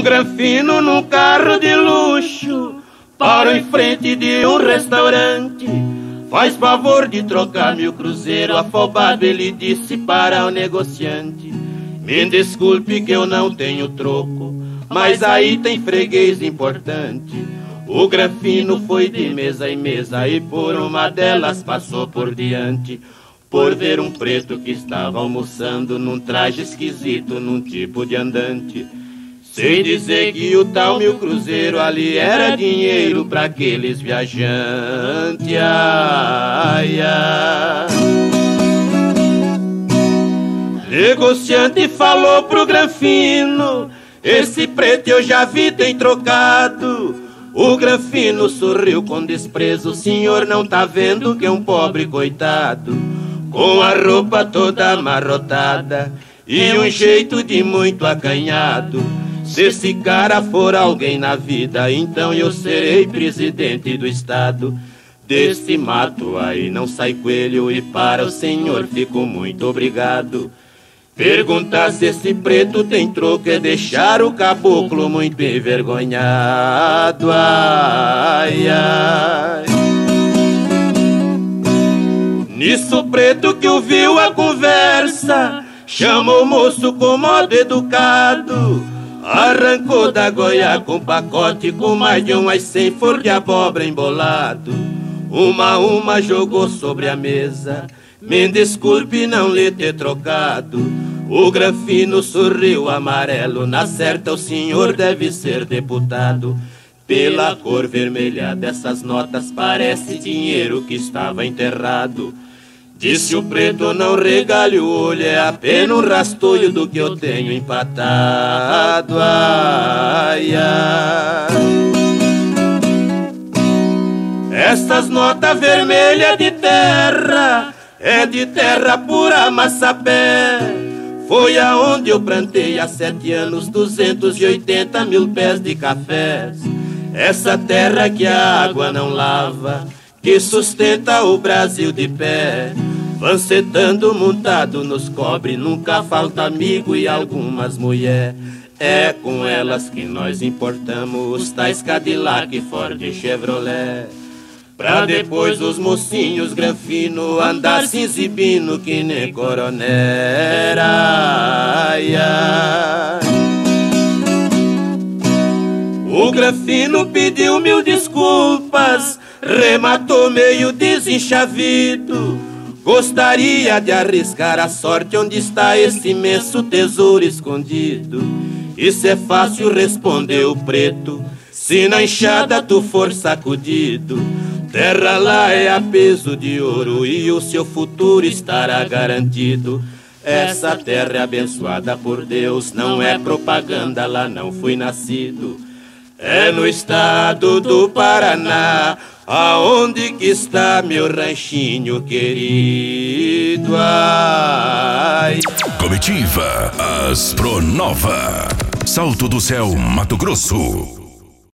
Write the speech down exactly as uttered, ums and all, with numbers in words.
granfino num carro de luxo para em frente de um restaurante. Faz favor de trocar meu cruzeiro. Afobado ele disse para o negociante: me desculpe que eu não tenho troco, mas aí tem freguês importante. O granfino foi de mesa em mesa e por uma delas passou por diante, por ver um preto que estava almoçando num traje esquisito, num tipo de andante. Sem dizer que o tal meu cruzeiro ali era dinheiro pra aqueles viajantes. Ai, ai. Negociante falou pro granfino: esse preto eu já vi, tem trocado. O granfino sorriu com desprezo: o senhor não tá vendo que é um pobre coitado, com a roupa toda amarrotada e um jeito de muito acanhado. Se esse cara for alguém na vida, então eu serei presidente do estado. Desse mato aí não sai coelho e para o senhor fico muito obrigado. Perguntar se esse preto tem troco é deixar o caboclo muito envergonhado. Ai, ai. Nisso o preto que ouviu a conversa chamou o moço com modo educado, arrancou da goia com pacote com mais de umas cem flor de abóbora embolado. Uma a uma jogou sobre a mesa: me desculpe não lhe ter trocado. O granfino sorriu amarelo: na certa o senhor deve ser deputado. Pela cor vermelha dessas notas parece dinheiro que estava enterrado. Disse o preto: não regale o olho, é apenas um rastolho do que eu tenho empatado. Ai, ai. Essas notas vermelhas de terra é de terra pura massapé. Foi aonde eu plantei há sete anos duzentos e oitenta mil pés de cafés. Essa terra que a água não lava, que sustenta o Brasil de pé. Lancetando montado nos cobre, nunca falta amigo e algumas mulher. É com elas que nós importamos os tais Cadillac, Ford e Chevrolet. Pra depois os mocinhos granfino andar se exibindo que nem coronel. Ai, ai. O granfino pediu mil desculpas, rematou meio desenchavido. Gostaria de arriscar a sorte onde está esse imenso tesouro escondido. Isso é fácil, respondeu o preto, se na enxada tu for sacudido. Terra lá é a peso de ouro e o seu futuro estará garantido. Essa terra é abençoada por Deus, não é propaganda, lá não fui nascido. É no estado do Paraná, aonde que está meu ranchinho querido. Ai. Comitiva Astronova, Salto do Céu, Mato Grosso.